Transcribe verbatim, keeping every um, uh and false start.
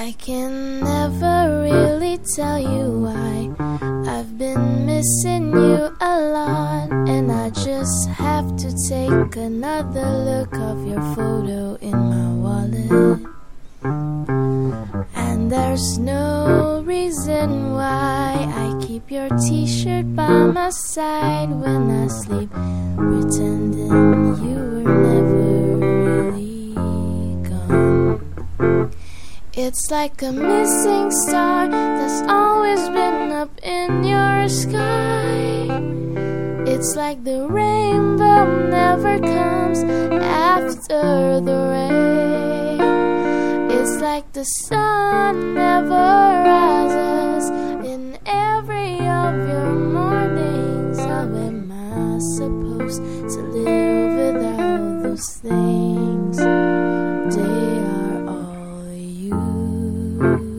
I can never really tell you why I've been missing you a lot, and I just have to take another look of your photo in my wallet. And there's no reason why I keep your t-shirt by my side when I sleep, pretending you were never really gone. It's like a missing star that's always been up in your sky. It's like the rainbow never comes after the rain. It's like the sun never rises in every of your mornings. How am I supposed to live without those things? They are all you.